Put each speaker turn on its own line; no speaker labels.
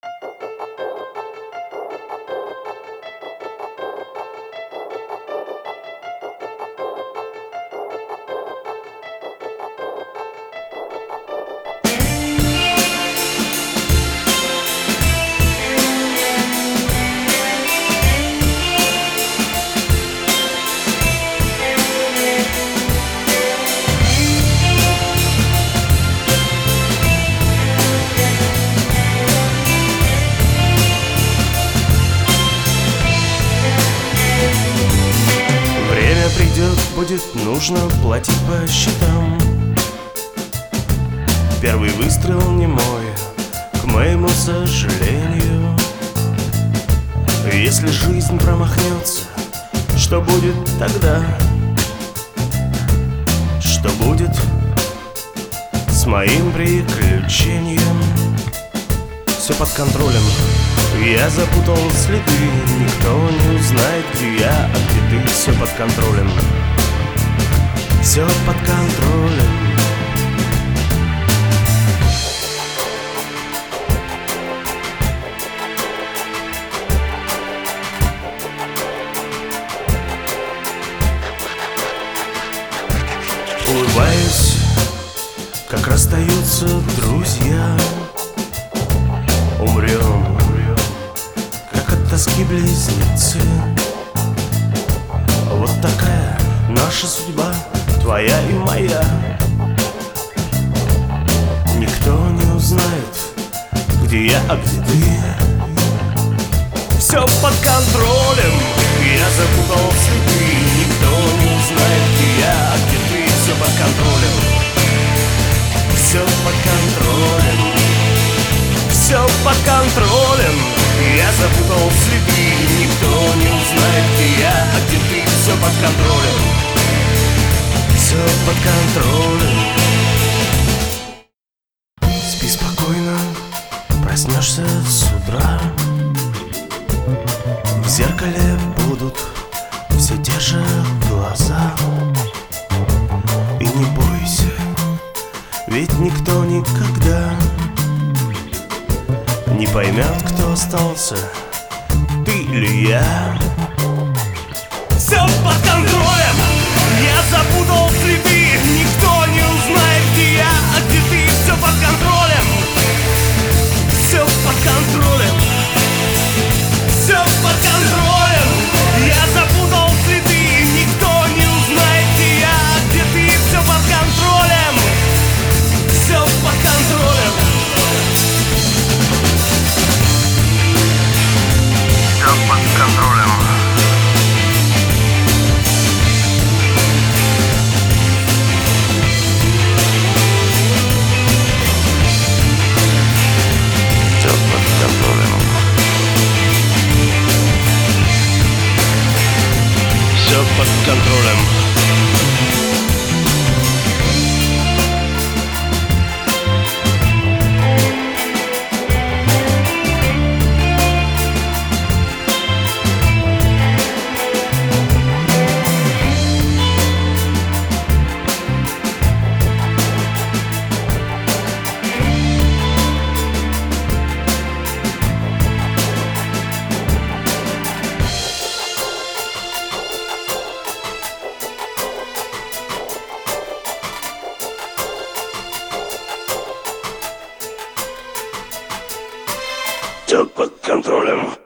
Время придет, будет нужно платить по счетам. Первый выстрел не мой, к моему сожалению. Если жизнь промахнется, что будет тогда? Что будет с моим приключением? Все под контролем, я запутал следы. Никто не узнает, где я, а где ты. Все под контролем, все под контролем. Улыбаюсь, как расстаются друзья. Умрем, как от тоски близнецы. Вот такая наша судьба, твоя и моя. Никто не узнает, где я, а где ты. Все под контролем, я запутал следы. Никто не узнает, где я, а где ты. Все под контролем, все под контролем. Все под контролем, я запутал следы. Никто не узнает, где я, а где ты. Все под контролем, все под контролем. Спи спокойно, проснешься с утра. В зеркале будут все те же глаза. И не бойся, ведь никто никогда не поймет, кто остался, ты или я. Все под контролем, я запутал следы. Никто не узнает, где я, а где ты. Все под контролем, все под контролем, все под контролем. Я запутал следы. Никто не узнает, где я, а где ты. Все под контролем, все под контролем. Все под контролем. Все под контролем. Все под контролем. Все под контролем.